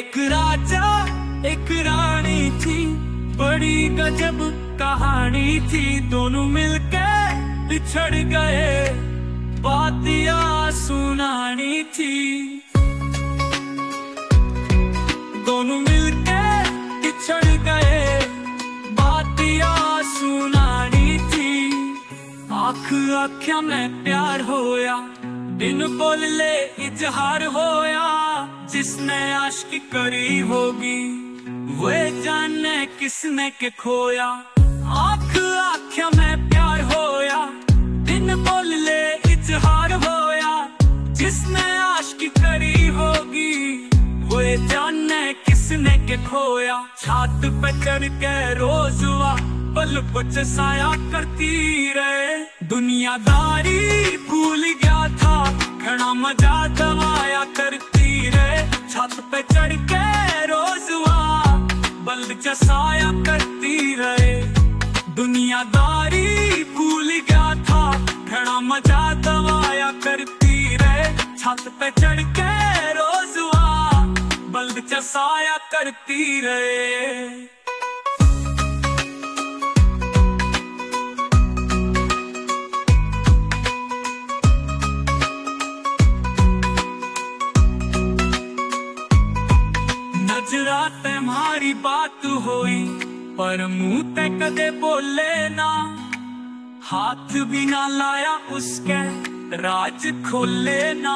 एक राजा एक रानी थी, बड़ी गजब कहानी थी। दोनों मिलके बिछड़ गए, बातियां सुनानी थी। दोनों मिलके बिछड़ गए, बातियां सुनानी थी। आँख आँखियां में प्यार होया, बिन बोले इजहार होया। जिसने आशिकी करी होगी, वे जाने किसने के खोया। आँख आँखियां में प्यार होया, बिन बोले इजहार होया। जिसने आशिकी करी होगी, वे जाने किसने के खोया। छात पे चढ़ के रोज हुआ, पल कुछ साया करती रहे। दुनियादारी भूल गया था, घना मजा दवाया करती रहे। छत पे चढ़ के रोज हुआ, बल जसाया करती रहे। दुनियादारी भूल गया था, घना मजा दवाया करती रहे। छत पे चढ़ के रोज हुआ, बल जसाया करती रहे। नजरा तुम्हारी बात होई, पर मुंह ते कदे बोले ना। हाथ भी ना लाया उसके, राज खोले ना।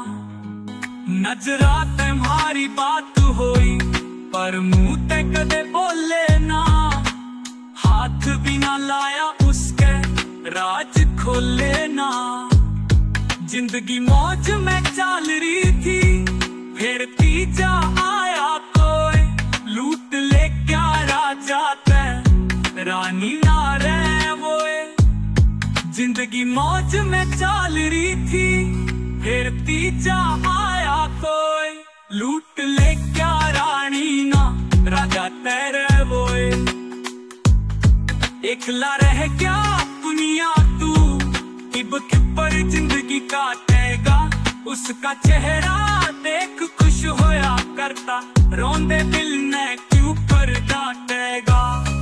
नजरा तुम्हारी बात होई, पर मुंह ते कदे बोले ना। हाथ भी ना लाया उसके, राज खोले ना। जिंदगी मौज में चल रही थी, फिर तीजा आया कोई, लूट ले क्या राजा ते, रानी ना रहे वोए। जिंदगी मौज में चल रही थी, फिर तीजा आया कोई, लूट ले क्या रानी ना, राजा तेरे वोए। एकला रह क्या दुनिया तू, इब पर जिंदगी काटेगा। उसका चेहरा देख खुश होया करता, रोंदे दिल ने क्यों पर डांटेगा।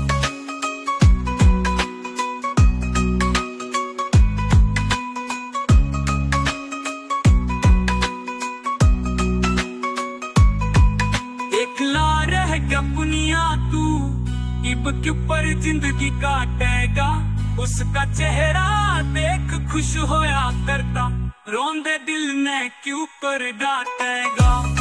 एकला रह गया दुनिया तू, इब क्यों पर जिंदगी काटेगा। उसका चेहरा देख खुश होया करता, रोंदे दिल ने क्यों पर डांटेगा।